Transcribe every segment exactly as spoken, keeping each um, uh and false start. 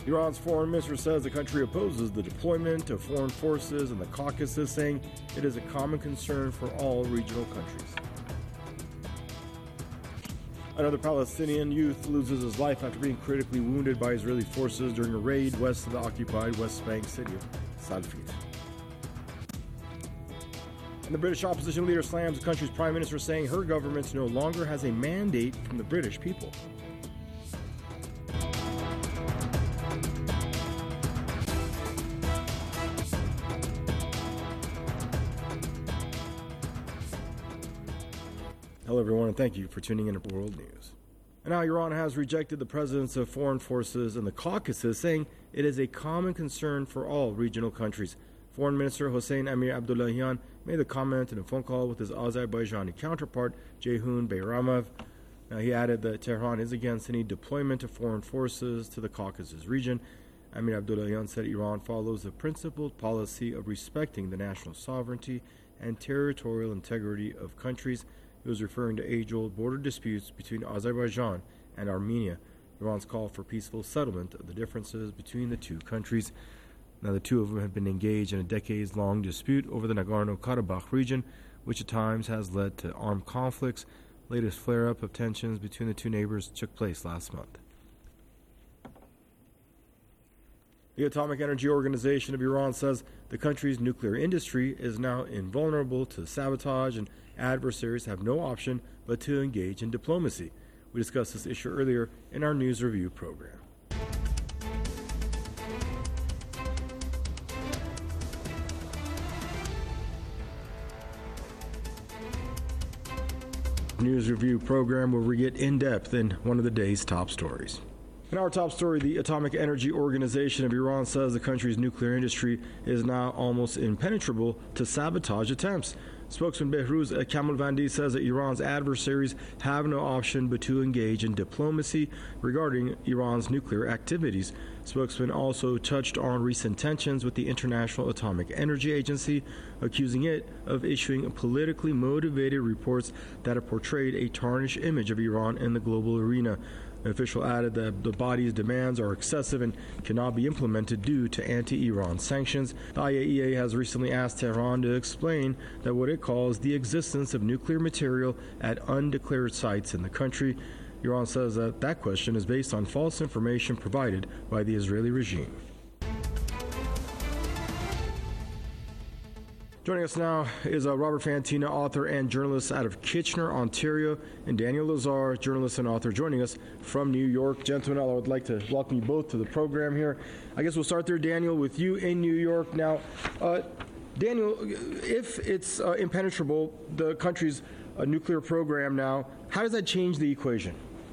Iran's foreign minister says the country opposes the deployment of foreign forces in the Caucasus, saying it is a common concern for all regional countries. Another Palestinian youth loses his life after being critically wounded by Israeli forces during a raid west of the occupied West Bank city of Salfit. And the British opposition leader slams the country's prime minister, saying her government no longer has a mandate from the British people. Hello, everyone, and thank you for tuning in to World News. And now Iran has rejected the presence of foreign forces in the Caucasus, saying it is a common concern for all regional countries. Foreign Minister Hossein Amir Abdullahian made the comment in a phone call with his Azerbaijani counterpart, Ceyhun Bayramov. Now, he added that Tehran is against any deployment of foreign forces to the Caucasus region. Amir Abdullahian said Iran follows a principled policy of respecting the national sovereignty and territorial integrity of countries. He was referring to age-old border disputes between Azerbaijan and Armenia. Iran's call for peaceful settlement of the differences between the two countries. Now, the two of them have been engaged in a decades-long dispute over the Nagorno-Karabakh region, which at times has led to armed conflicts. Latest flare-up of tensions between the two neighbors took place last month. The Atomic Energy Organization of Iran says the country's nuclear industry is now invulnerable to sabotage, and adversaries have no option but to engage in diplomacy. We discussed this issue earlier in our news review program. News review program where we get in depth in one of the day's top stories. In our top story, the Atomic Energy Organization of Iran says the country's nuclear industry is now almost impenetrable to sabotage attempts. Spokesman Behruz Kamalvandi says that Iran's adversaries have no option but to engage in diplomacy regarding Iran's nuclear activities. Spokesman also touched on recent tensions with the International Atomic Energy Agency, accusing it of issuing politically motivated reports that have portrayed a tarnished image of Iran in the global arena. The official added that the body's demands are excessive and cannot be implemented due to anti-Iran sanctions. The I A E A has recently asked Tehran to explain that what it calls the existence of nuclear material at undeclared sites in the country. Iran says that that question is based on false information provided by the Israeli regime. Joining us now is uh, Robert Fantina, author and journalist out of Kitchener, Ontario, and Daniel Lazar, journalist and author, joining us from New York. Gentlemen, I would like to welcome you both to the program here. I guess we'll start there, Daniel, with you in New York. Now, uh, Daniel, if it's uh, impenetrable, the country's uh, nuclear program now, how does that change the equation?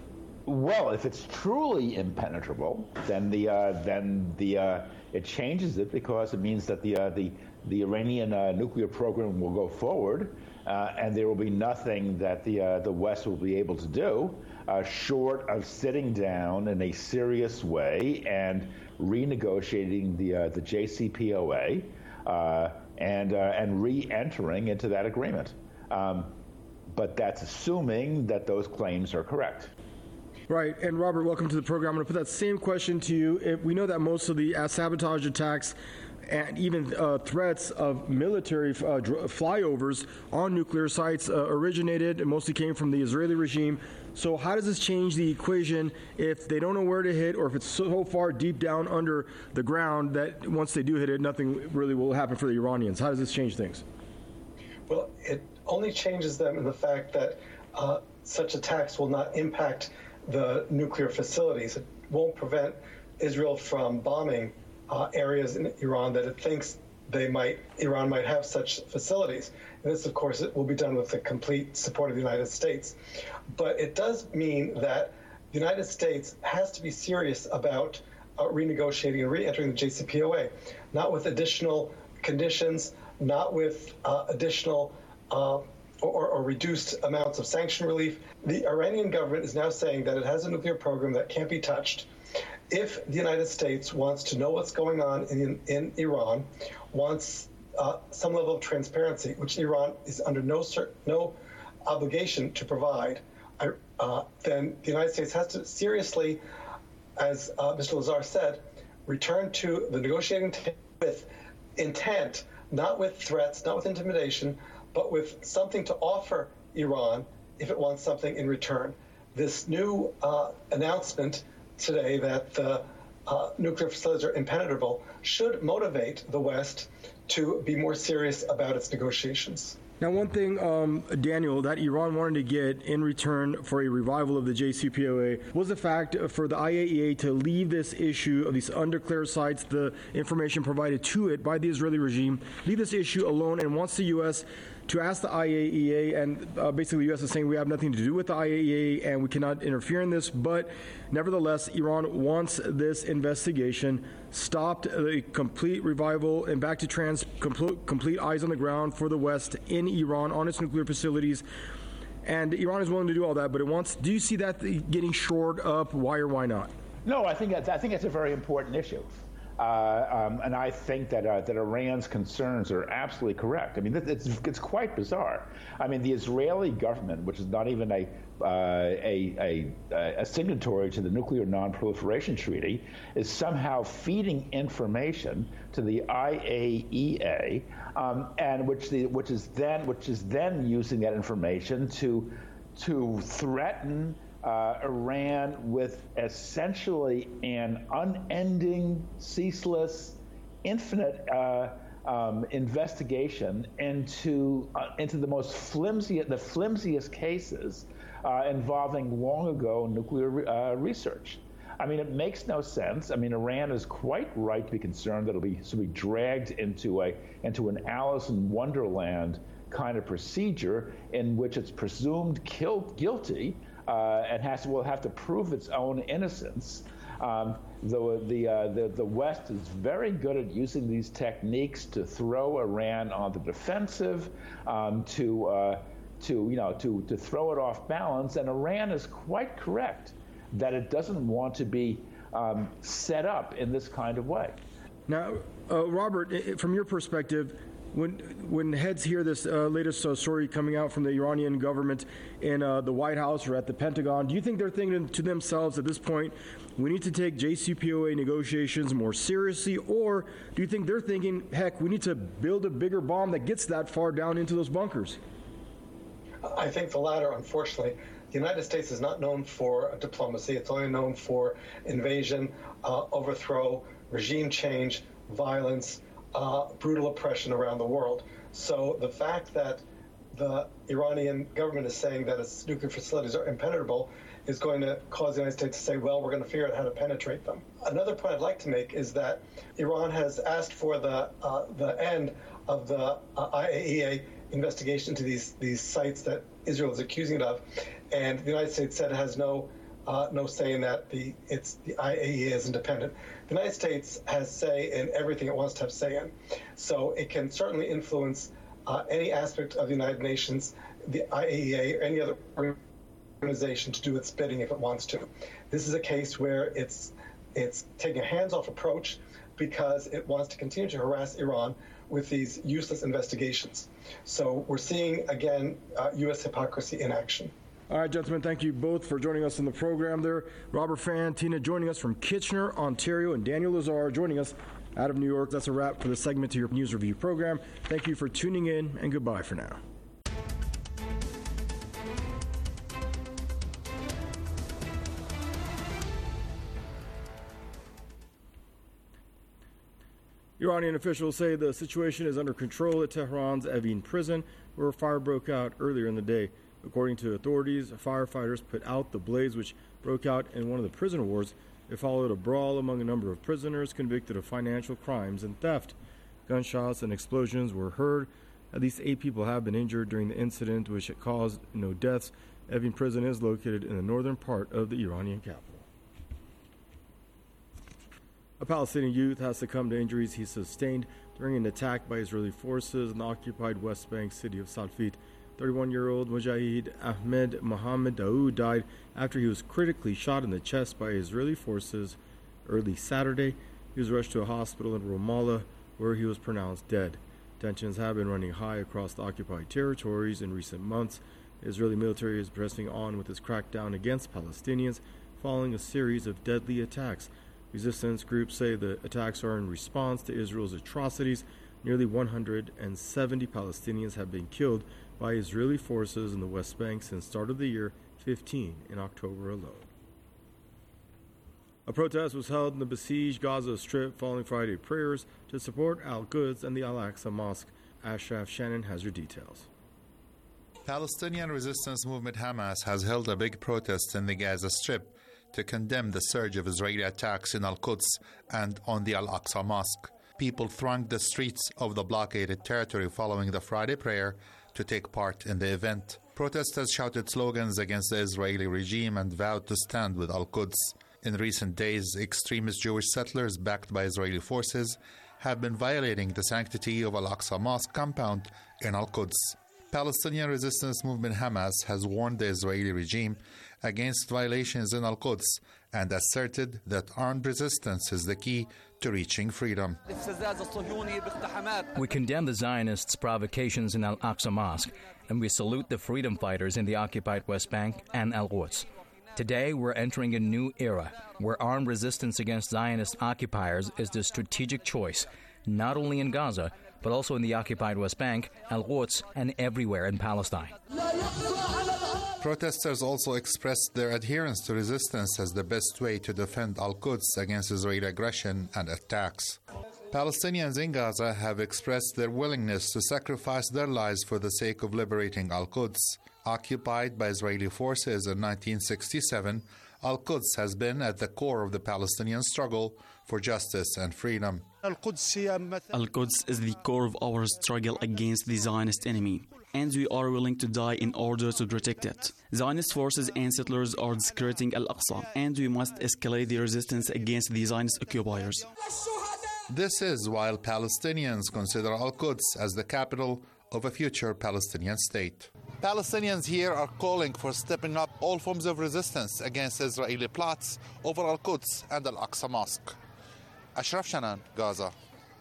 Well, if it's truly impenetrable, then the uh, then the uh, it changes it, because it means that the uh, the the Iranian uh, nuclear program will go forward, uh, and there will be nothing that the uh, the West will be able to do uh, short of sitting down in a serious way and renegotiating the uh, the J C P O A uh, and uh, and re-entering into that agreement. Um, but that's assuming that those claims are correct. Right. And Robert, welcome to the program. I'm going to put that same question to you. If we know that most of the uh, sabotage attacks and even uh, threats of military uh, dr- flyovers on nuclear sites uh, originated and mostly came from the Israeli regime. So how does this change the equation if they don't know where to hit, or if it's so far deep down under the ground that once they do hit it, nothing really will happen for the Iranians? How does this change things? Well, it only changes them in the fact that uh, such attacks will not impact the nuclear facilities. It won't prevent Israel from bombing uh, areas in Iran that it thinks they might, Iran might have such facilities. And this, of course, it will be done with the complete support of the United States. But it does mean that the United States has to be serious about uh, renegotiating and re-entering the J C P O A, not with additional conditions, not with uh, additional uh, Or, or reduced amounts of sanction relief. The Iranian government is now saying that it has a nuclear program that can't be touched. If the United States wants to know what's going on in, in Iran, wants uh, some level of transparency, which Iran is under no no obligation to provide, uh, then the United States has to seriously as uh, Mister Lazar said, return to the negotiating table with intent, not with threats, not with intimidation, but with something to offer Iran if it wants something in return. This new uh, announcement today that the uh, nuclear facilities are impenetrable should motivate the West to be more serious about its negotiations. Now, one thing, um, Daniel, that Iran wanted to get in return for a revival of the J C P O A was the fact for the I A E A to leave this issue of these undeclared sites, the information provided to it by the Israeli regime, leave this issue alone, and wants the U S to ask the I A E A, and uh, basically the U S is saying we have nothing to do with the I A E A and we cannot interfere in this, but nevertheless, Iran wants this investigation stopped, a complete revival and back to trans, complete, complete eyes on the ground for the West in Iran on its nuclear facilities. And Iran is willing to do all that, but it wants, do you see that getting shored up? Why or why not? No, I think that's, I think it's a very important issue. Uh, um, and I think that uh, that Iran's concerns are absolutely correct. I mean, it's, it's quite bizarre. I mean, the Israeli government, which is not even a, uh, a, a, a signatory to the Nuclear Non-Proliferation Treaty, is somehow feeding information to the I A E A, um, and which the which is then which is then using that information to to threaten Uh, Iran with essentially an unending, ceaseless, infinite uh, um, investigation into uh, into the most flimsy, the flimsiest cases uh, involving long ago nuclear uh, research. I mean, it makes no sense. I mean, Iran is quite right to be concerned that it'll be to be dragged into a into an Alice in Wonderland kind of procedure in which it's presumed killed, guilty. Uh, and has to, will have to prove its own innocence. Um, the the, uh, the the West is very good at using these techniques to throw Iran on the defensive, um, to uh, to you know to to throw it off balance. And Iran is quite correct that it doesn't want to be um, set up in this kind of way. Now, uh, Robert, from your perspective, When when heads hear this uh, latest uh, story coming out from the Iranian government in uh, the White House or at the Pentagon, do you think they're thinking to themselves at this point, we need to take J C P O A negotiations more seriously, or do you think they're thinking, heck, we need to build a bigger bomb that gets that far down into those bunkers? I think the latter, unfortunately. The United States is not known for diplomacy. It's only known for invasion, uh, overthrow, regime change, violence, Uh, brutal oppression around the world. So the fact that the Iranian government is saying that its nuclear facilities are impenetrable is going to cause the United States to say, well, we're going to figure out how to penetrate them. Another point I'd like to make is that Iran has asked for the uh, the end of the uh, I A E A investigation into these, these sites that Israel is accusing it of, and the United States said it has no Uh, no say in that. The it's the I A E A is independent. The United States has say in everything it wants to have say in, so it can certainly influence uh, any aspect of the United Nations, the I A E A, or any other organization to do its bidding if it wants to. This is a case where it's it's taking a hands-off approach because it wants to continue to harass Iran with these useless investigations. So we're seeing again uh, U S hypocrisy in action. All right, gentlemen, thank you both for joining us in the program there. Robert Fantina joining us from Kitchener, Ontario, and Daniel Lazar joining us out of New York. That's a wrap for the segment to your news review program. Thank you for tuning in, and goodbye for now. Iranian officials say the situation is under control at Tehran's Evin prison, where a fire broke out earlier in the day. According to authorities, firefighters put out the blaze which broke out in one of the prison wards. It followed a brawl among a number of prisoners convicted of financial crimes and theft. Gunshots and explosions were heard. At least eight people have been injured during the incident, which caused no deaths. Evin prison is located in the northern part of the Iranian capital. A Palestinian youth has succumbed to injuries he sustained during an attack by Israeli forces in the occupied West Bank city of Salfit. thirty-one-year-old Mujahid Ahmed Mohammed Daoud died after he was critically shot in the chest by Israeli forces early Saturday. He was rushed to a hospital in Ramallah, where he was pronounced dead. Tensions have been running high across the occupied territories in recent months. The Israeli military is pressing on with its crackdown against Palestinians. following a series of deadly attacks. Resistance groups say the attacks are in response to Israel's atrocities. Nearly one hundred seventy Palestinians have been killed by Israeli forces in the West Bank since the start of the year, fifteen in October alone. A protest was held in the besieged Gaza Strip following Friday prayers to support Al-Quds and the Al-Aqsa Mosque. Ashraf Shannon has your details. Palestinian resistance movement Hamas has held a big protest in the Gaza Strip to condemn the surge of Israeli attacks in Al-Quds and on the Al-Aqsa Mosque. People thronged the streets of the blockaded territory following the Friday prayer to take part in the event. Protesters shouted slogans against the Israeli regime and vowed to stand with Al-Quds. In recent days, extremist Jewish settlers backed by Israeli forces have been violating the sanctity of Al-Aqsa Mosque compound in Al-Quds. Palestinian resistance movement Hamas has warned the Israeli regime against violations in Al-Quds and asserted that armed resistance is the key to reaching freedom. We condemn the Zionists' provocations in Al-Aqsa Mosque, and we salute the freedom fighters in the occupied West Bank and Al-Quds. Today, we're entering a new era where armed resistance against Zionist occupiers is the strategic choice, not only in Gaza, but also in the occupied West Bank, Al-Quds, and everywhere in Palestine. Protesters also expressed their adherence to resistance as the best way to defend Al-Quds against Israeli aggression and attacks. Palestinians in Gaza have expressed their willingness to sacrifice their lives for the sake of liberating Al-Quds. Occupied by Israeli forces in nineteen sixty-seven, Al-Quds has been at the core of the Palestinian struggle for justice and freedom. Al-Quds is the core of our struggle against the Zionist enemy, and we are willing to die in order to protect it. Zionist forces and settlers are desecrating Al-Aqsa, and we must escalate the resistance against the Zionist occupiers. This is while Palestinians consider Al-Quds as the capital of a future Palestinian state. Palestinians here are calling for stepping up all forms of resistance against Israeli plots over Al-Quds and Al-Aqsa Mosque. Ashraf Shannon, Gaza.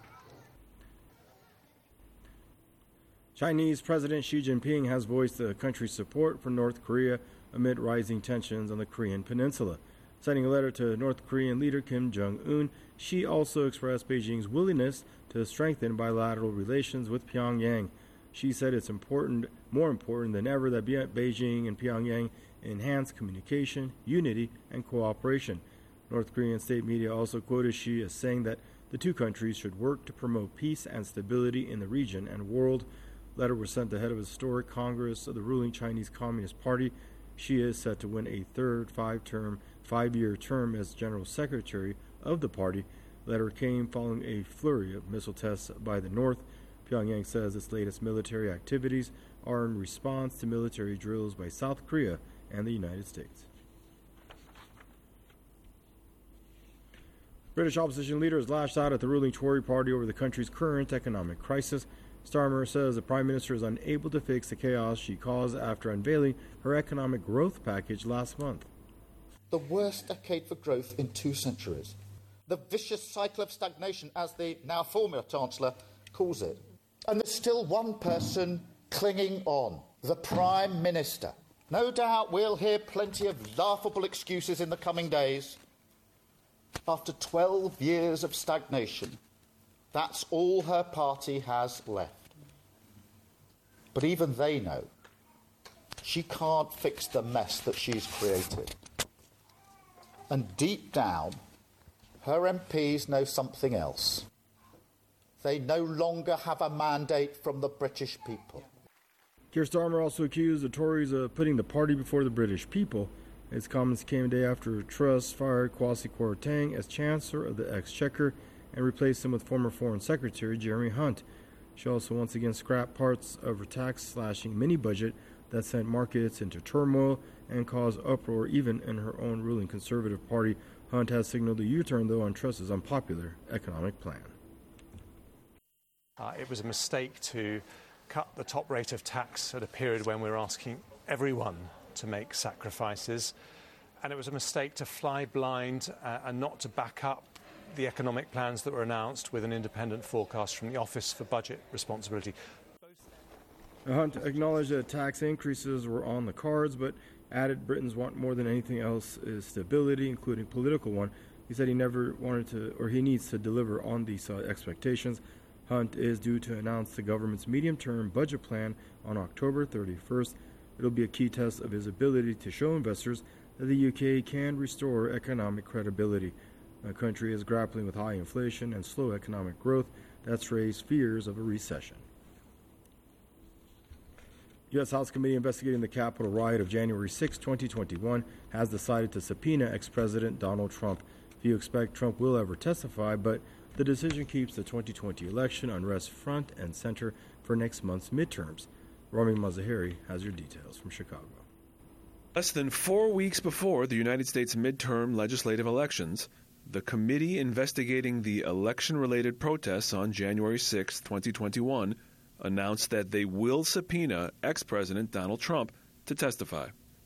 Chinese President Xi Jinping has voiced the country's support for North Korea amid rising tensions on the Korean peninsula. Sending a letter to North Korean leader Kim Jong-un, Xi also expressed Beijing's willingness to strengthen bilateral relations with Pyongyang. Xi said it's important, more important than ever that Beijing and Pyongyang enhance communication, unity, and cooperation. North Korean state media also quoted Xi as saying that the two countries should work to promote peace and stability in the region and world. The letter was sent ahead of a historic Congress of the ruling Chinese Communist Party. Xi is set to win a third five-term, five-year term as General Secretary of the party. The letter came following a flurry of missile tests by the North. Pyongyang says its latest military activities are in response to military drills by South Korea and the United States. British opposition leaders lashed out at the ruling Tory party over the country's current economic crisis. Starmer says the Prime Minister is unable to fix the chaos she caused after unveiling her economic growth package last month. The worst decade for growth in two centuries. The vicious cycle of stagnation, as the now former Chancellor calls it. And there's still one person clinging on, the Prime Minister. No doubt we'll hear plenty of laughable excuses in the coming days. After twelve years of stagnation, that's all her party has left. But even they know she can't fix the mess that she's created. And deep down, her M Ps know something else. They no longer have a mandate from the British people. Keir Starmer also accused the Tories of putting the party before the British people. His comments came a day after Truss fired Kwasi Kwarteng as Chancellor of the Exchequer and replaced him with former Foreign Secretary Jeremy Hunt. She also once again scrapped parts of her tax-slashing mini-budget that sent markets into turmoil and caused uproar even in her own ruling Conservative Party. Hunt has signaled a U-turn, though, on Truss's unpopular economic plan. Uh, it was a mistake to cut the top rate of tax at a period when we were asking everyone to make sacrifices. And it was a mistake to fly blind uh, and not to back up the economic plans that were announced with an independent forecast from the Office for Budget Responsibility. Hunt acknowledged that tax increases were on the cards, but added Britons want more than anything else is stability, including political one. He said he never wanted to, or he needs to deliver on these uh, expectations. Hunt is due to announce the government's medium-term budget plan on October thirty-first. It'll be a key test of his ability to show investors that the U K can restore economic credibility. The country is grappling with high inflation and slow economic growth that's raised fears of a recession. U S House Committee investigating the Capitol riot of January sixth, twenty twenty-one has decided to subpoena ex-President Donald Trump. Few expect Trump will ever testify, but the decision keeps the twenty twenty election unrest front and center for next month's midterms. Rami Mazaheri has your details from Chicago. Less than four weeks before the United States midterm legislative elections, the committee investigating the election-related protests on January sixth, twenty twenty-one announced that they will subpoena ex-President Donald Trump to testify.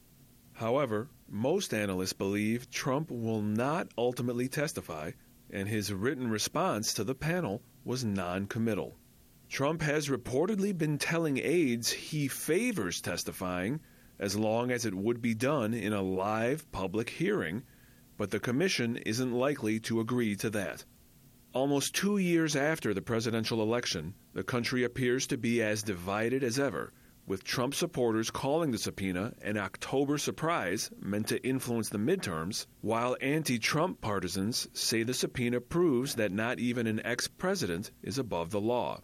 However, most analysts believe Trump will not ultimately testify, and his written response to the panel was non-committal. Trump has reportedly been telling aides he favors testifying as long as it would be done in a live public hearing, but the commission isn't likely to agree to that. Almost two years after the presidential election, the country appears to be as divided as ever, with Trump supporters calling the subpoena an October surprise meant to influence the midterms, while anti-Trump partisans say the subpoena proves that not even an ex-president is above the law.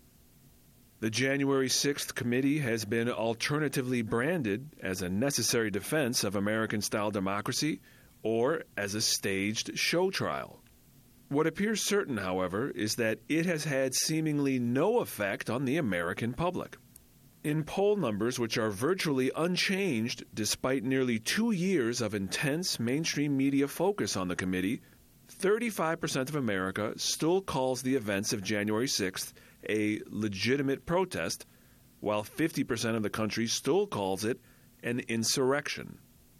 The January sixth committee has been alternatively branded as a necessary defense of American-style democracy or as a staged show trial. What appears certain, however, is that it has had seemingly no effect on the American public. In poll numbers which are virtually unchanged despite nearly two years of intense mainstream media focus on the committee, thirty-five percent of America still calls the events of January sixth a legitimate protest, while fifty percent of the country still calls it an insurrection.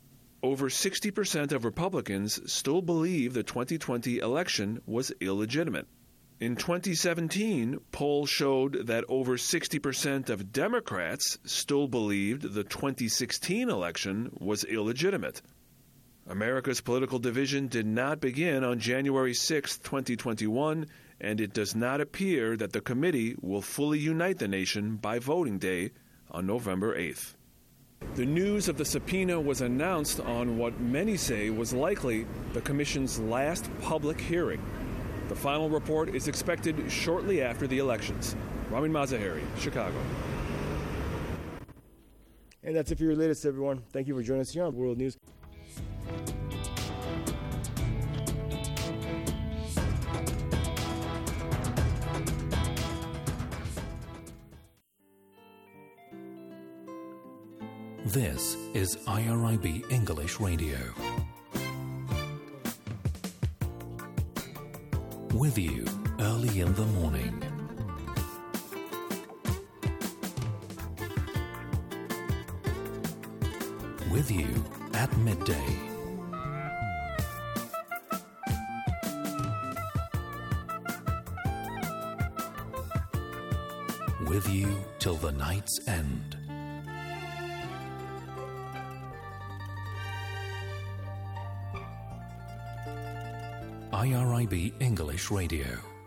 Over sixty percent of Republicans still believe the twenty twenty election was illegitimate. In twenty seventeen, polls showed that over sixty percent of Democrats still believed the twenty sixteen election was illegitimate. America's political division did not begin on January sixth, twenty twenty-one, and it does not appear that the committee will fully unite the nation by voting day on November eighth. The news of the subpoena was announced on what many say was likely the commission's last public hearing. The final report is expected shortly after the elections. Ramin Mazaheri, Chicago. And that's it for your latest, everyone. Thank you for joining us here on World News. This is I R I B English Radio. With you early in the morning. With you at midday. With you till the night's end. I R I B English Radio.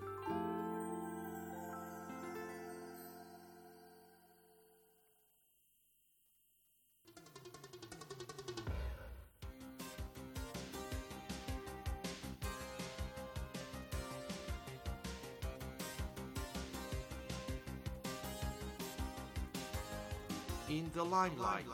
In the limelight.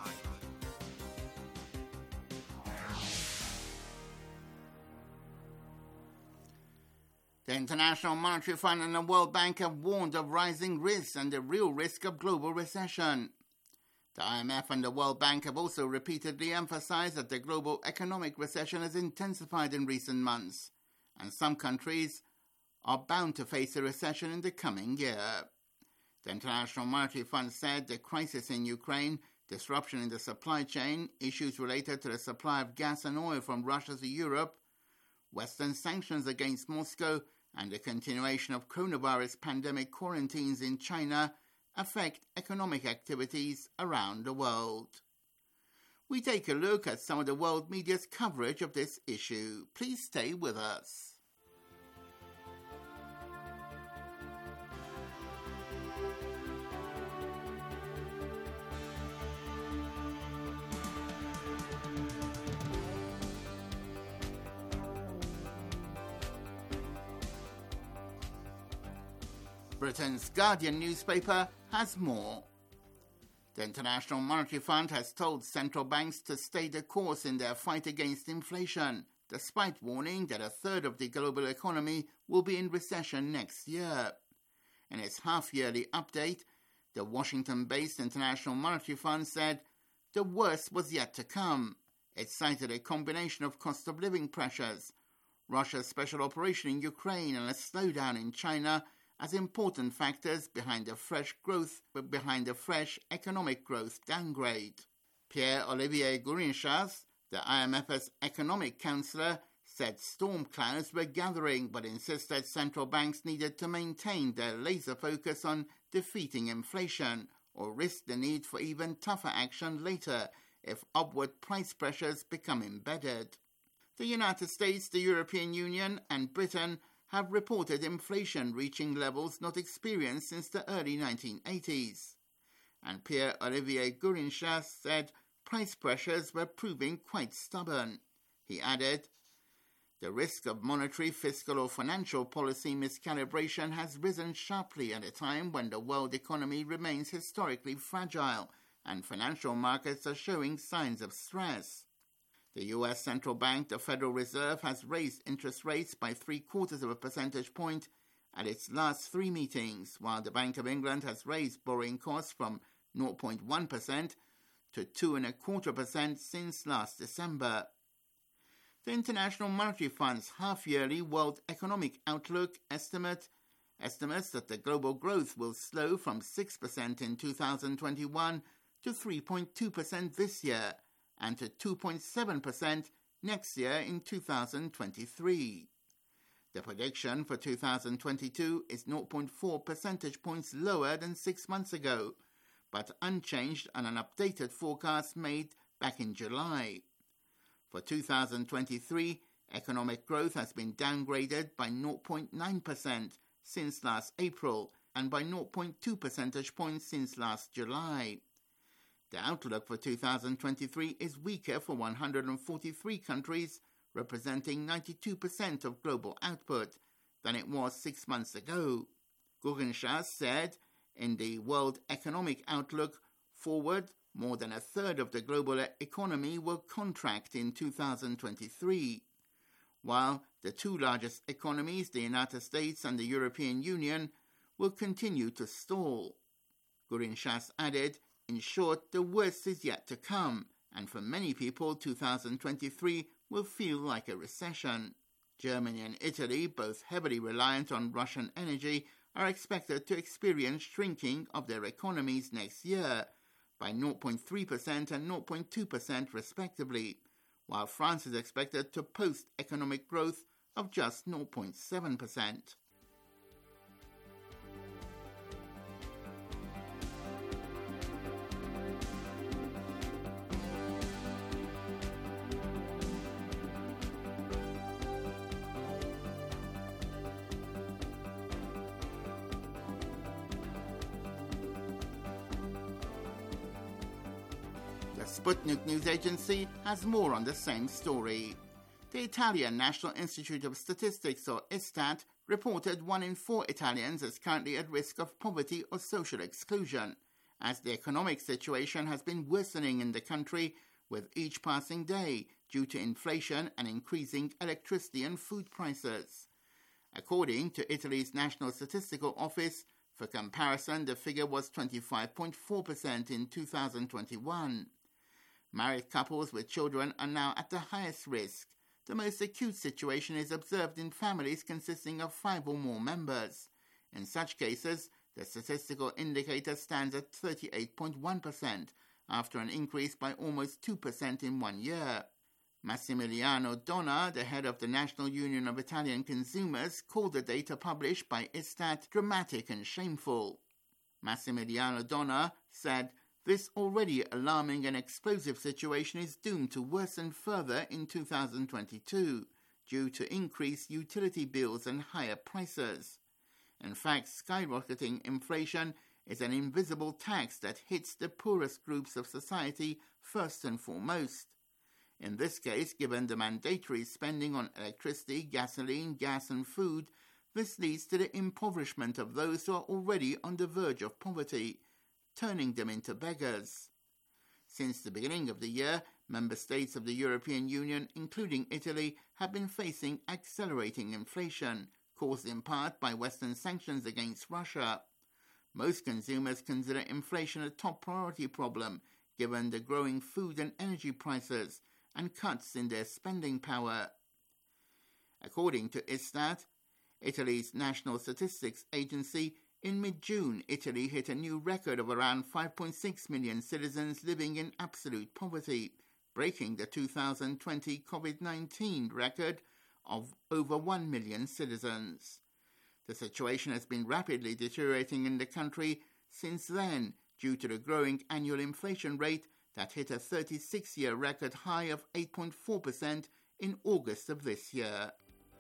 The International Monetary Fund and the World Bank have warned of rising risks and the real risk of global recession. The I M F and the World Bank have also repeatedly emphasized that the global economic recession has intensified in recent months, and some countries are bound to face a recession in the coming year. The International Monetary Fund said the crisis in Ukraine, disruption in the supply chain, issues related to the supply of gas and oil from Russia to Europe, Western sanctions against Moscow, and the continuation of coronavirus pandemic quarantines in China affect economic activities around the world. we take a look at some of the world media's coverage of this issue. Please stay with us. Britain's Guardian newspaper has more. The International Monetary Fund has told central banks to stay the course in their fight against inflation, despite warning that a third of the global economy will be in recession next year. In its half-yearly update, the Washington-based International Monetary Fund said the worst was yet to come. It cited a combination of cost of living pressures, Russia's special operation in Ukraine, and a slowdown in China as important factors behind the fresh growth, behind the fresh economic growth downgrade. Pierre-Olivier Gourinchas, the I M F's economic counselor, said storm clouds were gathering, but insisted central banks needed to maintain their laser focus on defeating inflation or risk the need for even tougher action later if upward price pressures become embedded. The United States, the European Union, and Britain have reported inflation reaching levels not experienced since the early nineteen eighties. And Pierre-Olivier Gourinchas said price pressures were proving quite stubborn. He added, "The risk of monetary, fiscal or financial policy miscalibration has risen sharply at a time when the world economy remains historically fragile and financial markets are showing signs of stress." The U S Central Bank, the Federal Reserve, has raised interest rates by three-quarters of a percentage point at its last three meetings, while the Bank of England has raised borrowing costs from zero point one percent to two point five quarter percent since last December. The International Monetary Fund's half-yearly World Economic Outlook estimate estimates that the global growth will slow from six percent in two thousand twenty-one to three point two percent this year, and to two point seven percent next year in two thousand twenty-three. The prediction for two thousand twenty-two is zero point four percentage points lower than six months ago, but unchanged on an updated forecast made back in July. For two thousand twenty-three, economic growth has been downgraded by zero point nine percent since last April and by zero point two percentage points since last July. The outlook for two thousand twenty-three is weaker for one hundred forty-three countries, representing ninety-two percent of global output, than it was six months ago. Gourinchas said, in the World Economic Outlook forward, more than a third of the global economy will contract in two thousand twenty-three, while the two largest economies, the United States and the European Union, will continue to stall. Gourinchas added, "In short, the worst is yet to come, and for many people, two thousand twenty-three will feel like a recession." Germany and Italy, both heavily reliant on Russian energy, are expected to experience shrinking of their economies next year by zero point three percent and zero point two percent respectively, while France is expected to post economic growth of just zero point seven percent. Sputnik News Agency has more on the same story. The Italian National Institute of Statistics, or ISTAT, reported one in four Italians is currently at risk of poverty or social exclusion, as the economic situation has been worsening in the country with each passing day due to inflation and increasing electricity and food prices. According to Italy's National Statistical Office, for comparison, the figure was twenty-five point four percent in two thousand twenty-one. Married couples with children are now at the highest risk. The most acute situation is observed in families consisting of five or more members. In such cases, the statistical indicator stands at thirty-eight point one percent, after an increase by almost two percent in one year. Massimiliano Donna, the head of the National Union of Italian Consumers, called the data published by ISTAT dramatic and shameful. Massimiliano Donna said, this already alarming and explosive situation is doomed to worsen further in two thousand twenty-two due to increased utility bills and higher prices. In fact, skyrocketing inflation is an invisible tax that hits the poorest groups of society first and foremost. In this case, given the mandatory spending on electricity, gasoline, gas and food, this leads to the impoverishment of those who are already on the verge of poverty, turning them into beggars. Since the beginning of the year, member states of the European Union, including Italy, have been facing accelerating inflation, caused in part by Western sanctions against Russia. Most consumers consider inflation a top priority problem, given the growing food and energy prices and cuts in their spending power. According to Istat, Italy's National Statistics Agency, in mid-June, Italy hit a new record of around five point six million citizens living in absolute poverty, breaking the two thousand twenty COVID nineteen record of over one million citizens. The situation has been rapidly deteriorating in the country since then due to the growing annual inflation rate that hit a thirty-six-year record high of eight point four percent in August of this year.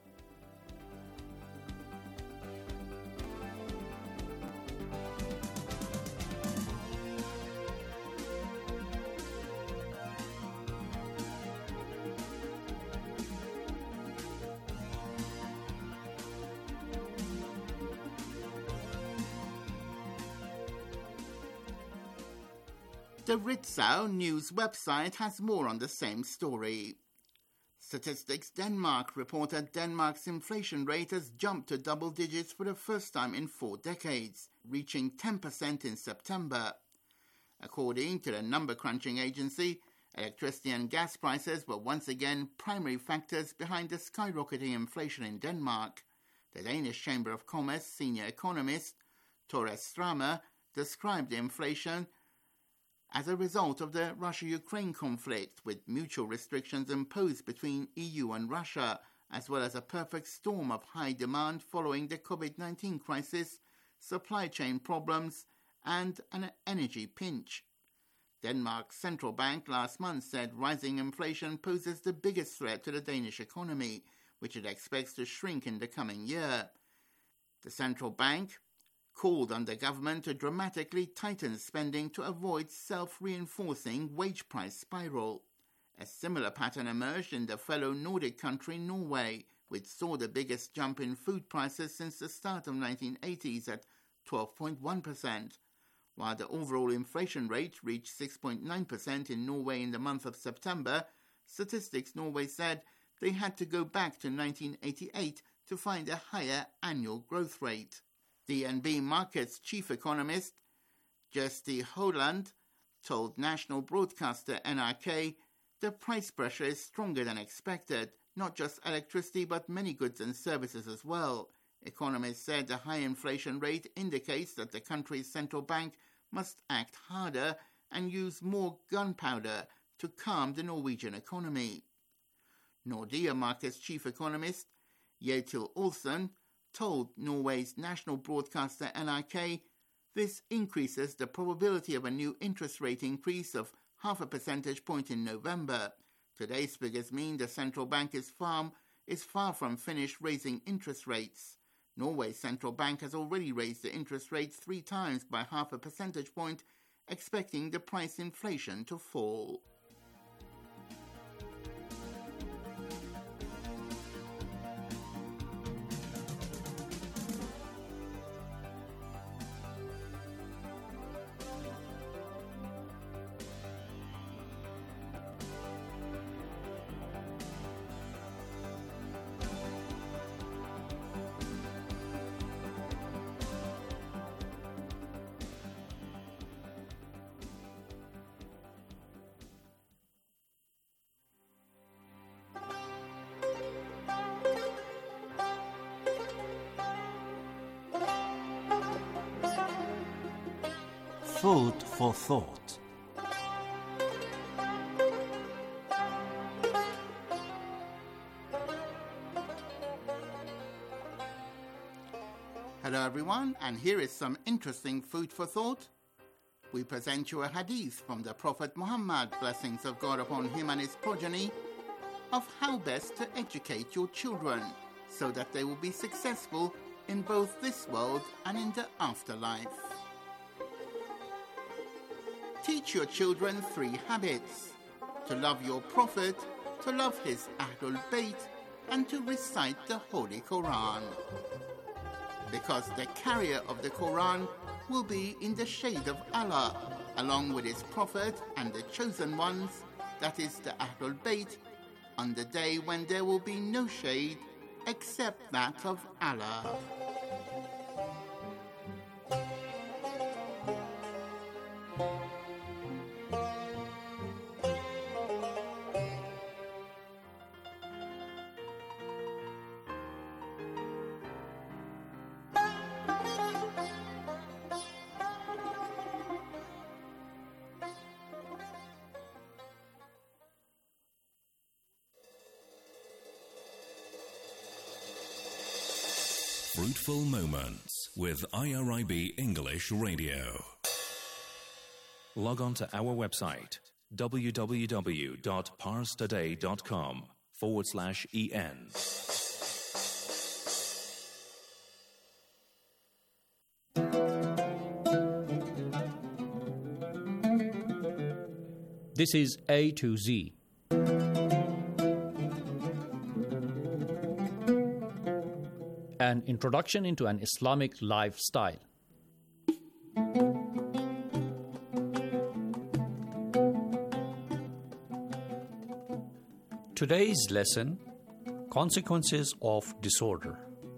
The Ritzau news website has more on the same story. Statistics Denmark reported Denmark's inflation rate has jumped to double digits for the first time in four decades, reaching ten percent in September. According to the number crunching agency, electricity and gas prices were once again primary factors behind the skyrocketing inflation in Denmark. The Danish Chamber of Commerce senior economist Tore Stramer described the inflation as a result of the Russia-Ukraine conflict, with mutual restrictions imposed between E U and Russia, as well as a perfect storm of high demand following the COVID nineteen crisis, supply chain problems, and an energy pinch. Denmark's central bank last month said rising inflation poses the biggest threat to the Danish economy, which it expects to shrink in the coming year. The central bank called on the government to dramatically tighten spending to avoid self-reinforcing wage price spiral. A similar pattern emerged in the fellow Nordic country Norway, which saw the biggest jump in food prices since the start of the nineteen eighties at twelve point one percent. While the overall inflation rate reached six point nine percent in Norway in the month of September, Statistics Norway said they had to go back to nineteen eighty-eight to find a higher annual growth rate. D N B Markets chief economist Kirsti Holland told national broadcaster N R K the price pressure is stronger than expected, not just electricity but many goods and services as well. Economists said the high inflation rate indicates that the country's central bank must act harder and use more gunpowder to calm the Norwegian economy. Nordea Markets chief economist Kjetil Olsen told Norway's national broadcaster N R K this increases the probability of a new interest rate increase of half a percentage point in November. Today's figures mean the central bank is far, is far from finished raising interest rates. Norway's central bank has already raised the interest rate three times by half a percentage point, expecting the price inflation to fall. Food for thought. Hello everyone, and here is some interesting food for thought. we present you a hadith from the Prophet Muhammad, blessings of God upon him and his progeny, of how best to educate your children so that they will be successful in both this world and in the afterlife. Teach your children three habits: to love your Prophet, to love his Ahlul Bayt, and to recite the Holy Quran. Because the carrier of the Quran will be in the shade of Allah, along with his Prophet and the chosen ones, that is the Ahlul Bayt, on the day when there will be no shade except that of Allah. Fruitful Moments with I R I B English Radio. Log on to our website www.parstoday.com forward slash en. This is A to Z. An introduction into an Islamic lifestyle. Today's lesson: consequences of disorder.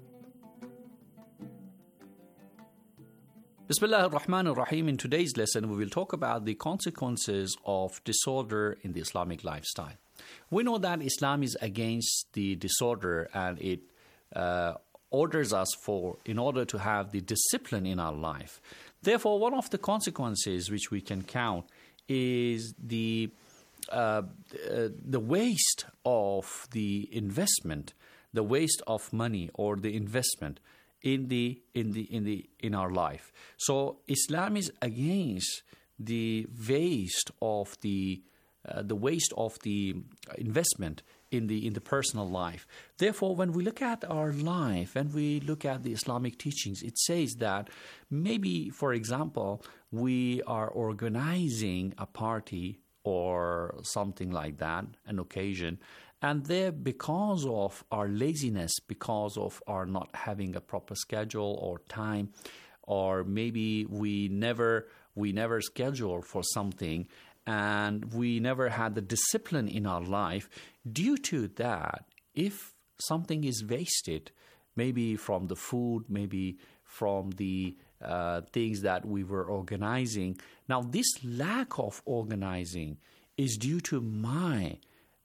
Bismillah ar-Rahman ar-Rahim. In today's lesson, we will talk about the consequences of disorder in the Islamic lifestyle. We know that Islam is against the disorder, and it uh, orders us for, in order to have the discipline in our life. Therefore, one of the consequences which we can count is the uh, uh, the waste of the investment, the waste of money or the investment in the in the in the in our life. So Islam is against the waste of the uh, the waste of the investment in the in the personal life. Therefore, when we look at our life and we look at the Islamic teachings, it says that maybe, for example, we are organizing a party or something like that, an occasion, and there, because of our laziness, because of our not having a proper schedule or time, or maybe we never we never schedule for something, and we never had the discipline in our life. Due to that, if something is wasted, maybe from the food, maybe from the uh, things that we were organizing, now this lack of organizing is due to my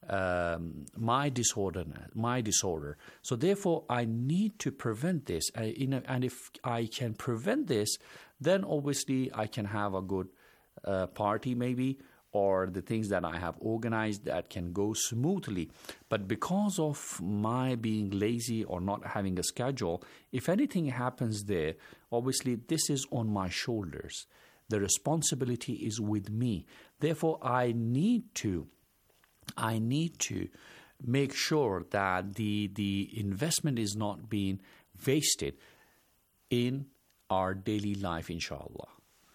um, my disorder, my disorder. So therefore, I need to prevent this. I, you know, and if I can prevent this, then obviously I can have a good uh, party, maybe, or the things that I have organized that can go smoothly. But because of my being lazy or not having a schedule, if anything happens there, obviously this is on my shoulders. The responsibility is with me. Therefore, I need to, I need to make sure that the, the investment is not being wasted in our daily life, inshallah.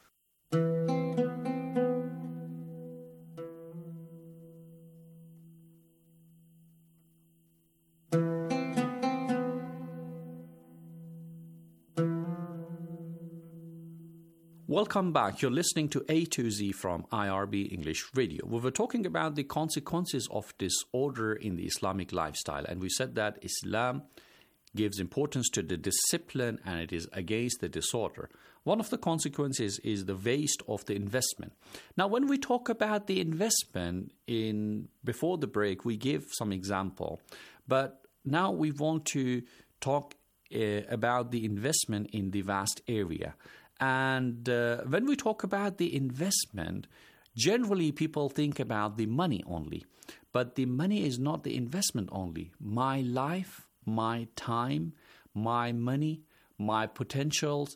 Welcome back. You're listening to A to Z from I R B English Radio. We were talking about the consequences of disorder in the Islamic lifestyle, and we said that Islam gives importance to the discipline and it is against the disorder. One of the consequences is the waste of the investment. Now, when we talk about the investment, in before the break, we gave some example, but now we want to talk uh, about the investment in the vast area. And uh, when we talk about the investment, generally people think about the money only. But the money is not the investment only. My life, my time, my money, my potentials,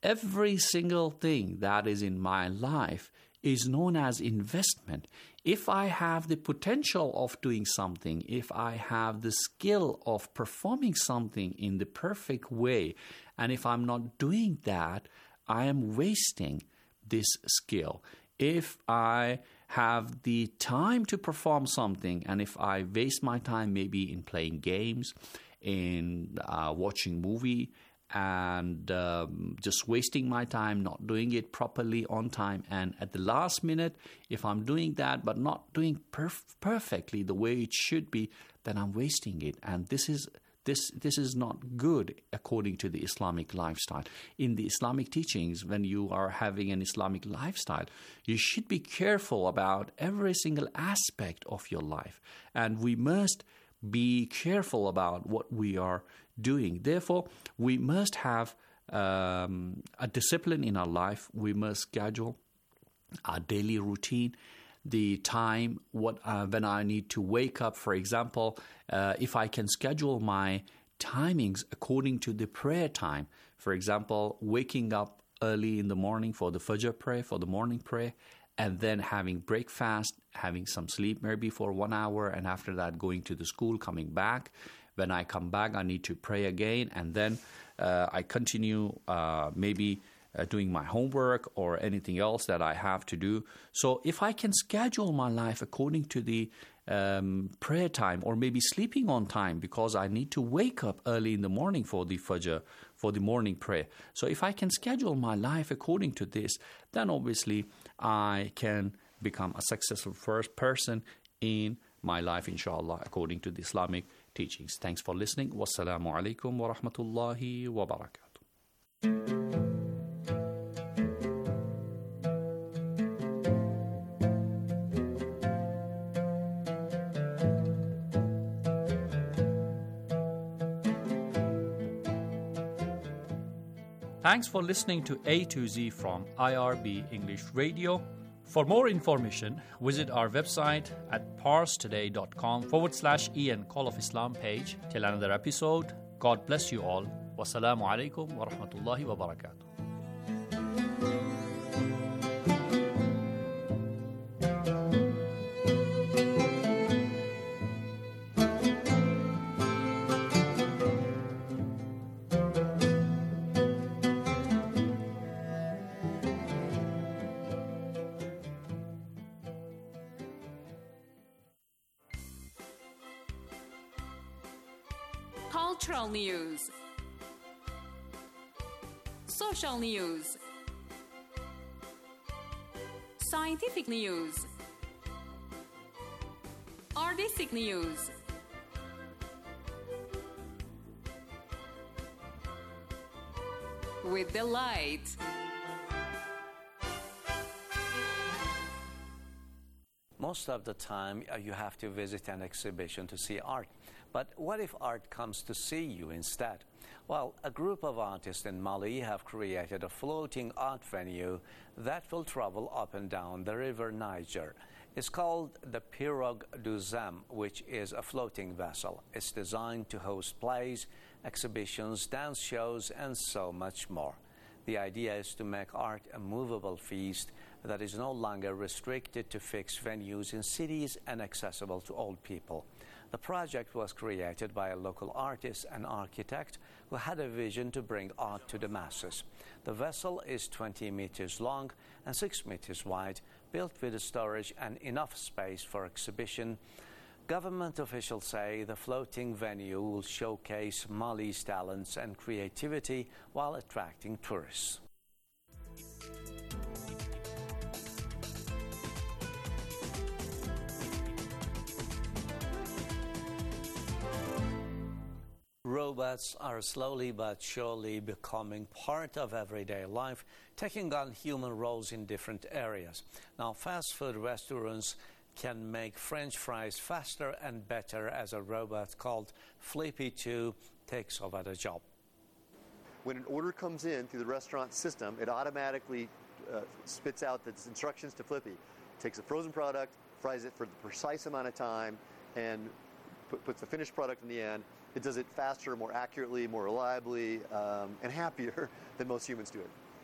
every single thing that is in my life is known as investment. If I have the potential of doing something, if I have the skill of performing something in the perfect way, and if I'm not doing that, I am wasting this skill. If I have the time to perform something, and if I waste my time maybe in playing games, in uh, watching movie, and um, just wasting my time, not doing it properly on time, and at the last minute, if I'm doing that but not doing perf- perfectly the way it should be, then I'm wasting it. And this is this this is not good according to the Islamic lifestyle. In the Islamic teachings, when you are having an Islamic lifestyle, you should be careful about every single aspect of your life, and we must be careful about what we are doing. Therefore, we must have um, a discipline in our life. We must schedule our daily routine, the time what uh, when I need to wake up. For example, uh, if I can schedule my timings according to the prayer time, for example, waking up early in the morning for the Fajr prayer, for the morning prayer, and then having breakfast, having some sleep maybe for one hour, and after that going to the school, coming back. When I come back, I need to pray again, and then uh, I continue uh, maybe uh, doing my homework or anything else that I have to do. So if I can schedule my life according to the um, prayer time, or maybe sleeping on time because I need to wake up early in the morning for the Fajr, for the morning prayer. So if I can schedule my life according to this, then obviously I can become a successful first person in my life, inshallah, according to the Islamic teachings. Thanks for listening. Wassalamu alaikum wa rahmatullahi wa barakatuh. Thanks for listening to A to Z from I R B English Radio. For more information, visit our website at parstoday.com forward slash Ian Call of Islam page. Till another episode, God bless you all. Wassalamu alaikum wa rahmatullahi wa barakatuh. Cultural news, social news, scientific news, artistic news, with delight. Most of the time, uh, you have to visit an exhibition to see art. But what if art comes to see you instead? Well, a group of artists in Mali have created a floating art venue that will travel up and down the river Niger. It's called the Pirogue du Zam, which is a floating vessel. It's designed to host plays, exhibitions, dance shows, and so much more. The idea is to make art a movable feast that is no longer restricted to fixed venues in cities and accessible to all people. The project was created by a local artist and architect who had a vision to bring art to the masses. The vessel is twenty meters long and six meters wide, built with storage and enough space for exhibition. Government officials say the floating venue will showcase Mali's talents and creativity while attracting tourists. Robots are slowly but surely becoming part of everyday life, taking on human roles in different areas. Now, fast food restaurants can make French fries faster and better as a robot called Flippy two takes over the job. When an order comes in through the restaurant system, it automatically uh, spits out the instructions to Flippy. Takes a frozen product, fries it for the precise amount of time, and put, puts the finished product in the end. It does it faster, more accurately, more reliably, um, and happier than most humans do it.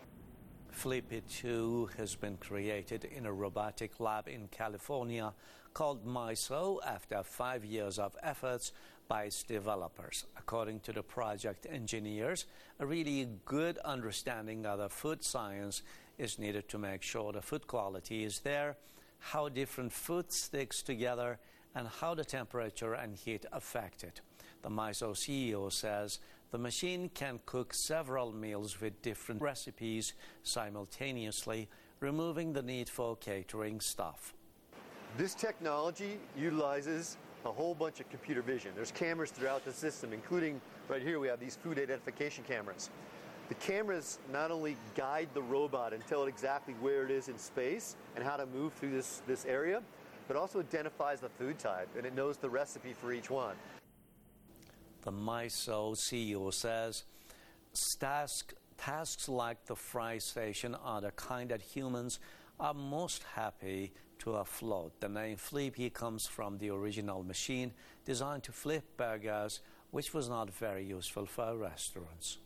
Flippy two has been created in a robotic lab in California called MISO after five years of efforts by its developers. According to the project engineers, a really good understanding of the food science is needed to make sure the food quality is there, how different food sticks together, and how the temperature and heat affect it. The MISO C E O says the machine can cook several meals with different recipes simultaneously, removing the need for catering staff. This technology utilizes a whole bunch of computer vision. There's cameras throughout the system, including right here we have these food identification cameras. The cameras not only guide the robot and tell it exactly where it is in space and how to move through this, this area, but also identifies the food type, and it knows the recipe for each one. The MISO C E O says task, tasks like the fry station are the kind that humans are most happy to offload. The name Flippy comes from the original machine designed to flip burgers, which was not very useful for restaurants.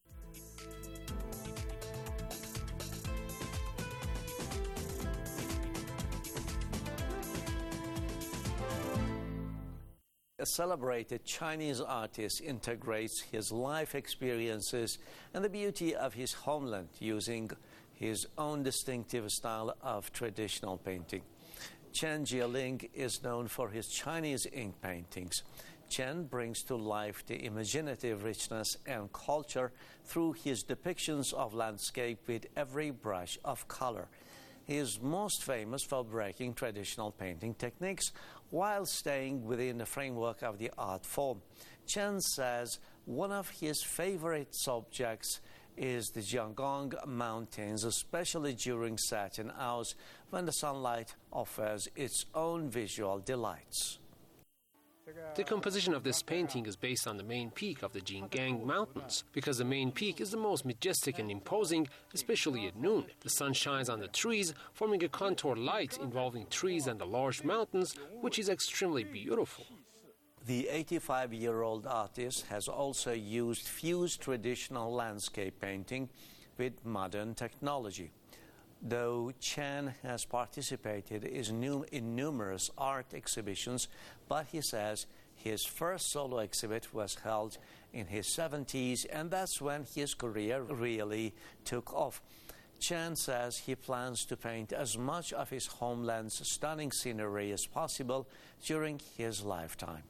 A celebrated Chinese artist integrates his life experiences and the beauty of his homeland using his own distinctive style of traditional painting. Chen Jieling is known for his Chinese ink paintings. Chen brings to life the imaginative richness and culture through his depictions of landscape with every brush of color. He is most famous for breaking traditional painting techniques while staying within the framework of the art form. Chen says one of his favorite subjects is the Jianggang Mountains, especially during certain hours when the sunlight offers its own visual delights. The composition of this painting is based on the main peak of the Jianggang Mountains, because the main peak is the most majestic and imposing, especially at noon. The sun shines on the trees, forming a contour light involving trees and the large mountains, which is extremely beautiful. The eighty-five-year-old artist has also used fused traditional landscape painting with modern technology. Though Chen has participated in numerous art exhibitions, but he says his first solo exhibit was held in his seventies, and that's when his career really took off. Chen says he plans to paint as much of his homeland's stunning scenery as possible during his lifetime.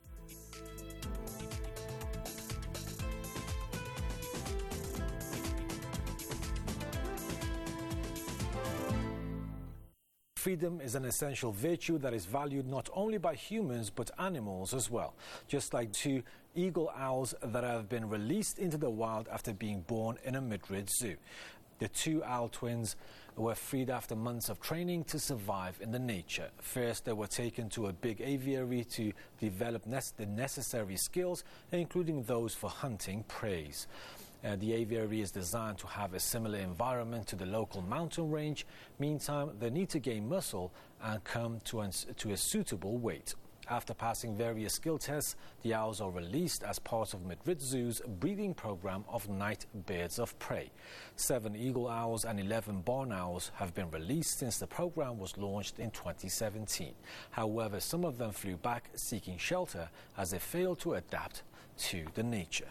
Freedom is an essential virtue that is valued not only by humans but animals as well, just like two eagle owls that have been released into the wild after being born in a Madrid zoo. The two owl twins were freed after months of training to survive in the nature. First, they were taken to a big aviary to develop the necessary skills, including those for hunting prey. Uh, the aviary is designed to have a similar environment to the local mountain range. Meantime, they need to gain muscle and come to, an, to a suitable weight. After passing various skill tests, the owls are released as part of Madrid Zoo's breeding program of night birds of prey. Seven eagle owls and eleven barn owls have been released since the program was launched in twenty seventeen. However, some of them flew back seeking shelter as they failed to adapt to the nature.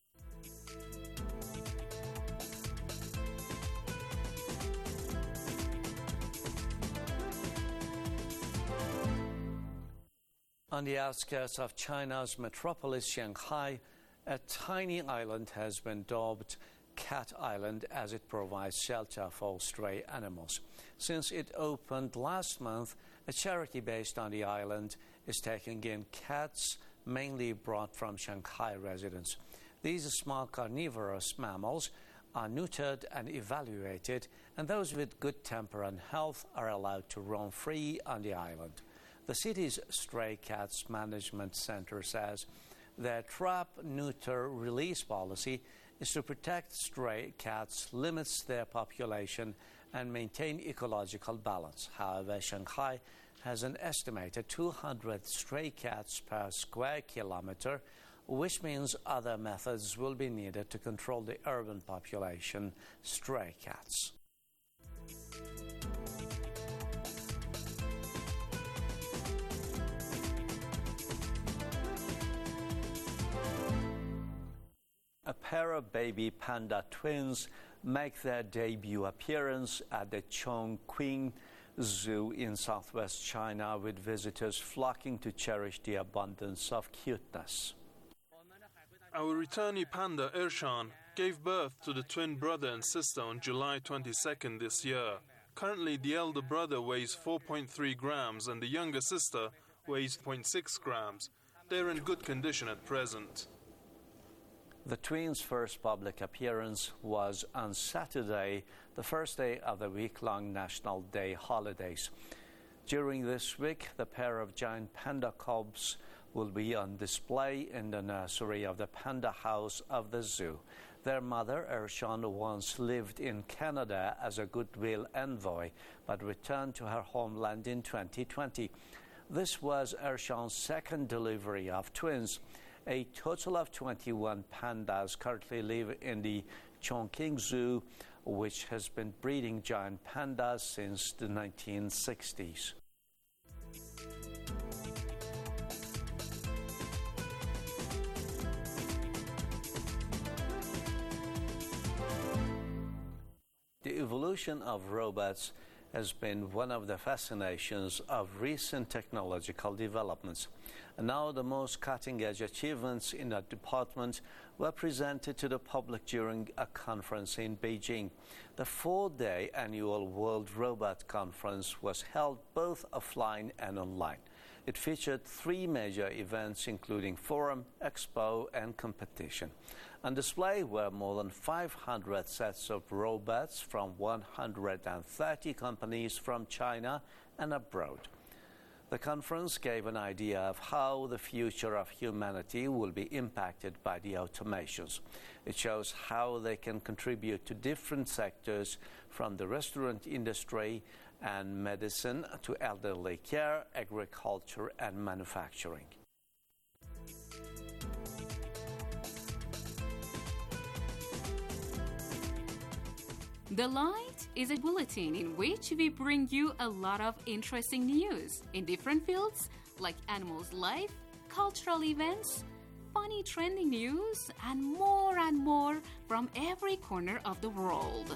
On the outskirts of China's metropolis, Shanghai, a tiny island has been dubbed Cat Island as it provides shelter for stray animals. Since it opened last month, a charity based on the island is taking in cats mainly brought from Shanghai residents. These small carnivorous mammals are neutered and evaluated, and those with good temper and health are allowed to roam free on the island. The city's Stray Cats Management Center says their trap, neuter, release policy is to protect stray cats, limits their population, and maintain ecological balance. However, Shanghai has an estimated two hundred stray cats per square kilometer, which means other methods will be needed to control the urban population stray cats. A pair of baby panda twins make their debut appearance at the Chongqing Zoo in southwest China, with visitors flocking to cherish the abundance of cuteness. Our returnee panda Ershan gave birth to the twin brother and sister on July twenty-second this year. Currently, the elder brother weighs four point three grams and the younger sister weighs zero point six grams. They're in good condition at present. The twins' first public appearance was on Saturday, the first day of the week-long National Day holidays. During this week, the pair of giant panda cubs will be on display in the nursery of the Panda House of the zoo. Their mother, Ershan, once lived in Canada as a goodwill envoy, but returned to her homeland in twenty twenty. This was Ershan's second delivery of twins. A total of twenty-one pandas currently live in the Chongqing Zoo, which has been breeding giant pandas since the nineteen sixties. The evolution of robots has been one of the fascinations of recent technological developments. And now the most cutting-edge achievements in that department were presented to the public during a conference in Beijing. The four-day annual World Robot Conference was held both offline and online. It featured three major events, including forum, expo, and competition. On display were more than five hundred sets of robots from one hundred thirty companies from China and abroad. The conference gave an idea of how the future of humanity will be impacted by the automations. It shows how they can contribute to different sectors, from the restaurant industry and medicine to elderly care, agriculture, and manufacturing. The Light is a bulletin in which we bring you a lot of interesting news in different fields like animals' life, cultural events, funny trending news, and more and more from every corner of the world.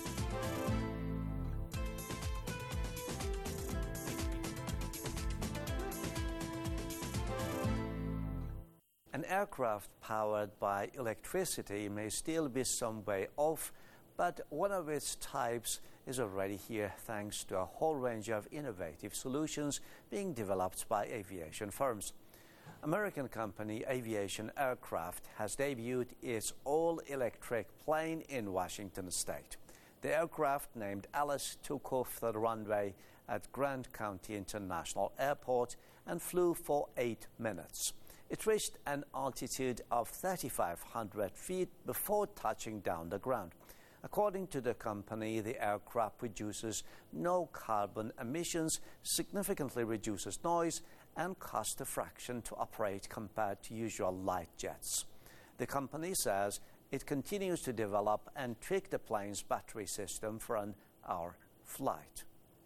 An aircraft powered by electricity may still be some way off, but one of its types is already here thanks to a whole range of innovative solutions being developed by aviation firms. American company Aviation Aircraft has debuted its all-electric plane in Washington state. The aircraft, named Alice, took off the runway at Grant County International Airport and flew for eight minutes. It reached an altitude of thirty-five hundred feet before touching down the ground. According to the company, the aircraft produces no carbon emissions, significantly reduces noise, and costs a fraction to operate compared to usual light jets. The company says it continues to develop and tweak the plane's battery system for an hour flight.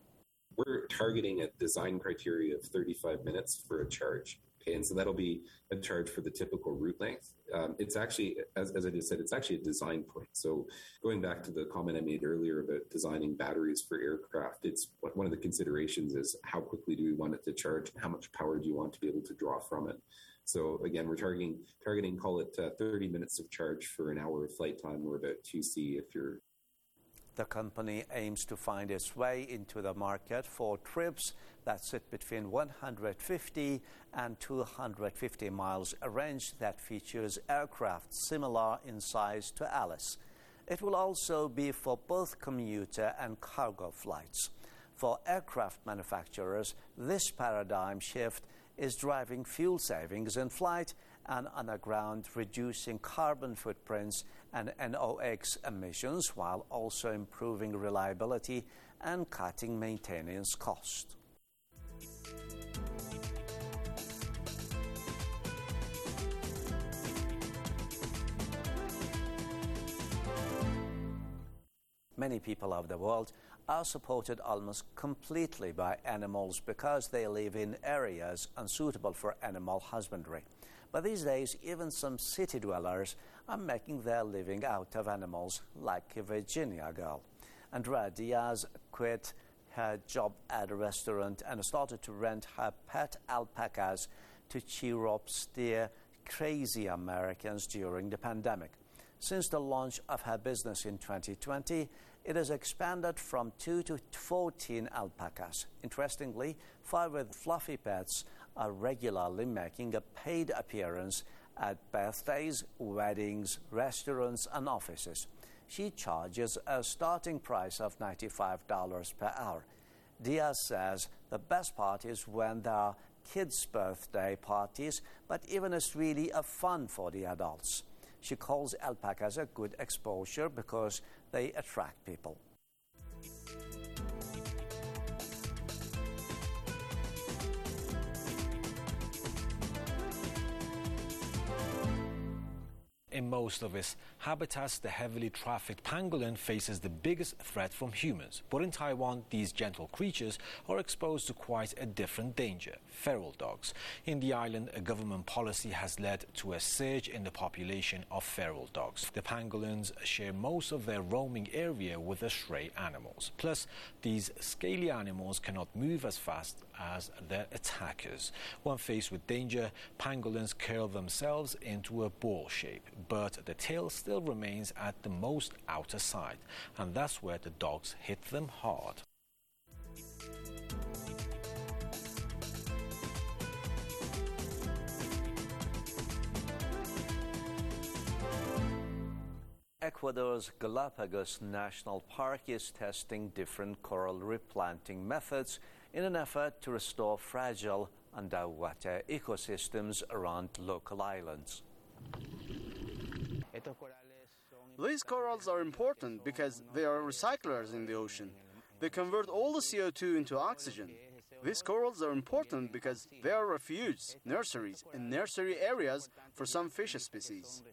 We're targeting a design criteria of thirty-five minutes for a charge. Okay, and so that'll be a charge for the typical route length. Um, it's actually, as, as I just said, it's actually a design point. So going back to the comment I made earlier about designing batteries for aircraft, it's one of the considerations is how quickly do we want it to charge and how much power do you want to be able to draw from it. So again, we're targeting, targeting call it uh, thirty minutes of charge for an hour of flight time, or about two C if you're. The company aims to find its way into the market for trips that sit between one hundred fifty and two hundred fifty miles, a range that features aircraft similar in size to Alice. It will also be for both commuter and cargo flights. For aircraft manufacturers, this paradigm shift is driving fuel savings in flight and on the ground, reducing carbon footprints and N O X emissions, while also improving reliability and cutting maintenance costs. Many people of the world are supported almost completely by animals because they live in areas unsuitable for animal husbandry. But these days, even some city dwellers are making their living out of animals, like a Virginia girl. Andrea Diaz quit her job at a restaurant and started to rent her pet alpacas to cheer up the crazy Americans during the pandemic. Since the launch of her business in twenty twenty, it has expanded from two to fourteen alpacas. Interestingly, five of the fluffy pets are regularly making a paid appearance at birthdays, weddings, restaurants, and offices. She charges a starting price of ninety-five dollars per hour. Diaz says the best part is when there are kids' birthday parties, but even it's really a fun for the adults. She calls alpacas a good exposure because they attract people. In most of its habitats, the heavily trafficked pangolin faces the biggest threat from humans. But in Taiwan, these gentle creatures are exposed to quite a different danger: feral dogs. In the island, a government policy has led to a surge in the population of feral dogs. The pangolins share most of their roaming area with the stray animals. Plus, these scaly animals cannot move as fast as their attackers. When faced with danger, pangolins curl themselves into a ball shape, but the tail still remains at the most outer side, and that's where the dogs hit them hard. Ecuador's Galapagos National Park is testing different coral replanting methods in an effort to restore fragile underwater ecosystems around local islands. These corals are important because they are recyclers in the ocean. They convert all the C O two into oxygen. These corals are important because they are refuge nurseries and nursery areas for some fish species.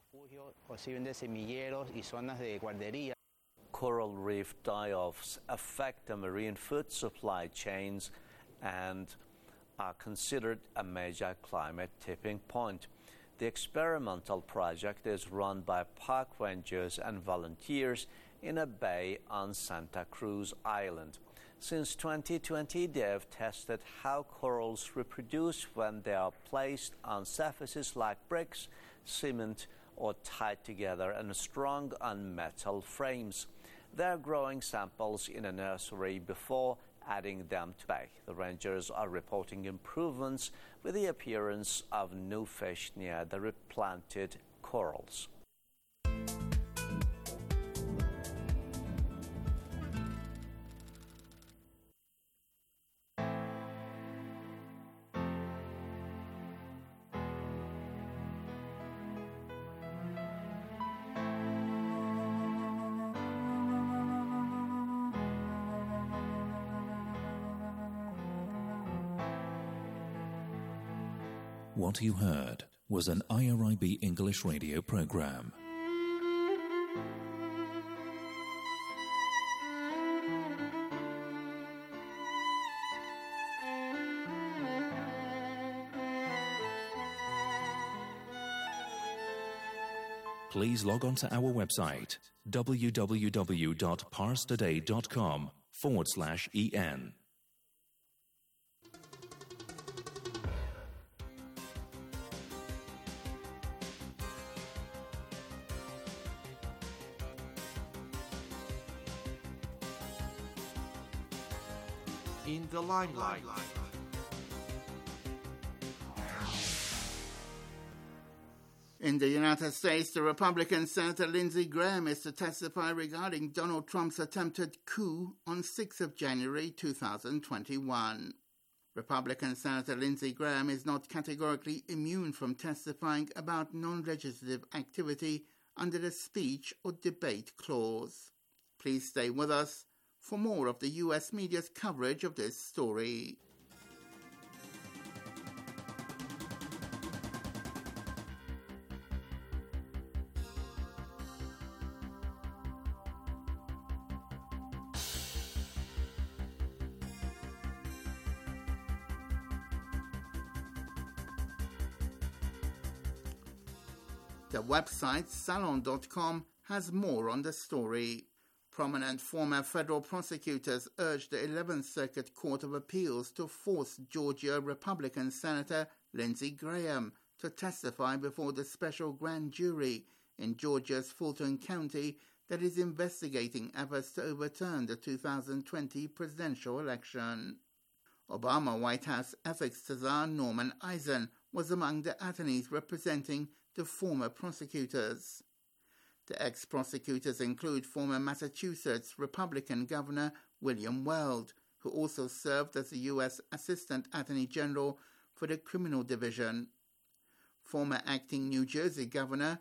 Coral reef die-offs affect the marine food supply chains and are considered a major climate tipping point. The experimental project is run by park rangers and volunteers in a bay on Santa Cruz Island. Since twenty twenty, they have tested how corals reproduce when they are placed on surfaces like bricks, cement, or tied together and strung on metal frames. They are growing samples in a nursery before adding them to bay. The rangers are reporting improvements with the appearance of new fish near the replanted corals. What you heard was an I R I B English radio program. Please log on to our website www.parstoday.com forward slash en. In the limelight. In the United States, the Republican Senator Lindsey Graham is to testify regarding Donald Trump's attempted coup on sixth of January two thousand twenty-one. Republican Senator Lindsey Graham is not categorically immune from testifying about non-legislative activity under the speech or debate clause. Please stay with us for more of the U S media's coverage of this story. The website salon dot com has more on the story. Prominent former federal prosecutors urged the eleventh Circuit Court of Appeals to force Georgia Republican Senator Lindsey Graham to testify before the special grand jury in Georgia's Fulton County that is investigating efforts to overturn the two thousand twenty presidential election. Obama White House ethics czar Norman Eisen was among the attorneys representing the former prosecutors. The ex-prosecutors include former Massachusetts Republican Governor William Weld, who also served as the U S Assistant Attorney General for the Criminal Division. Former acting New Jersey Governor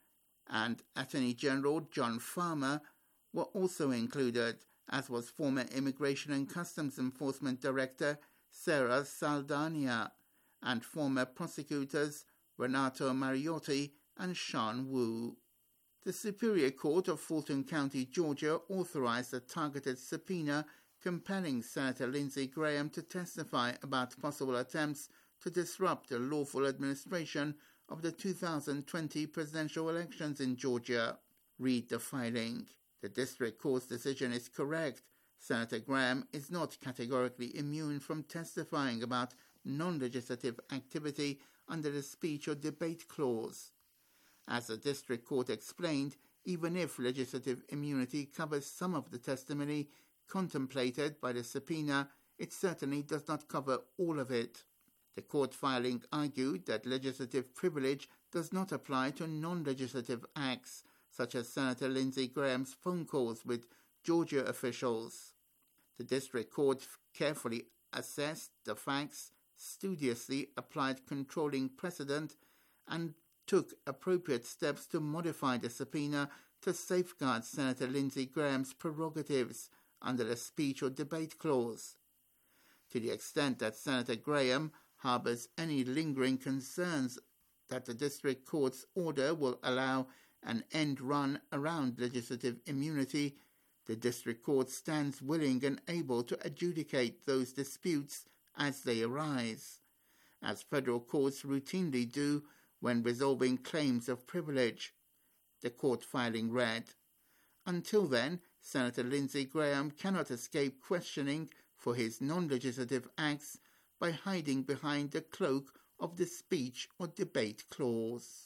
and Attorney General John Farmer were also included, as was former Immigration and Customs Enforcement Director Sarah Saldana and former prosecutors Renato Mariotti and Sean Wu. The Superior Court of Fulton County, Georgia, authorized a targeted subpoena compelling Senator Lindsey Graham to testify about possible attempts to disrupt the lawful administration of the two thousand twenty presidential elections in Georgia. Read the filing. The district court's decision is correct. Senator Graham is not categorically immune from testifying about non-legislative activity under the speech or debate clause. As the district court explained, even if legislative immunity covers some of the testimony contemplated by the subpoena, it certainly does not cover all of it. The court filing argued that legislative privilege does not apply to non-legislative acts, such as Senator Lindsey Graham's phone calls with Georgia officials. The district court carefully assessed the facts, studiously applied controlling precedent, and took appropriate steps to modify the subpoena to safeguard Senator Lindsey Graham's prerogatives under the speech or debate clause. To the extent that Senator Graham harbors any lingering concerns that the district court's order will allow an end run around legislative immunity, the district court stands willing and able to adjudicate those disputes as they arise, as federal courts routinely do when resolving claims of privilege. The court filing read, "Until then, Senator Lindsey Graham cannot escape questioning for his non-legislative acts by hiding behind the cloak of the speech or debate clause."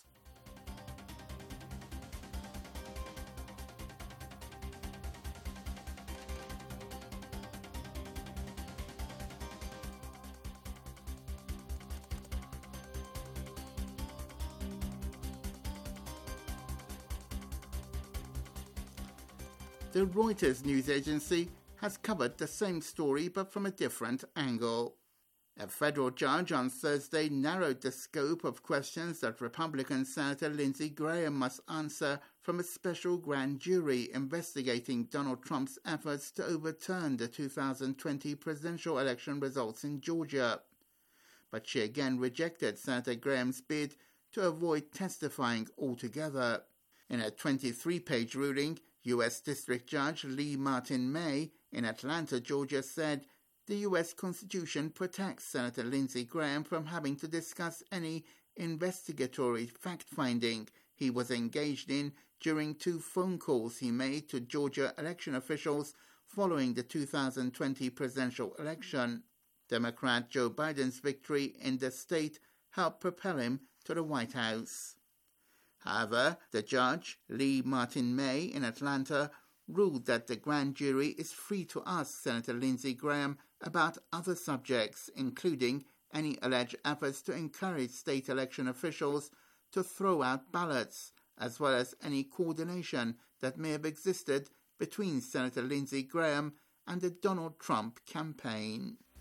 The Reuters news agency has covered the same story but from a different angle. A federal judge on Thursday narrowed the scope of questions that Republican Senator Lindsey Graham must answer from a special grand jury investigating Donald Trump's efforts to overturn the two thousand twenty presidential election results in Georgia. But she again rejected Senator Graham's bid to avoid testifying altogether. In a twenty-three page ruling, U S District Judge Lee Martin May in Atlanta, Georgia, said the U S Constitution protects Senator Lindsey Graham from having to discuss any investigatory fact-finding he was engaged in during two phone calls he made to Georgia election officials following the two thousand twenty presidential election. Democrat Joe Biden's victory in the state helped propel him to the White House. However, the judge, Lee Martin May in Atlanta, ruled that the grand jury is free to ask Senator Lindsey Graham about other subjects, including any alleged efforts to encourage state election officials to throw out ballots, as well as any coordination that may have existed between Senator Lindsey Graham and the Donald Trump campaign.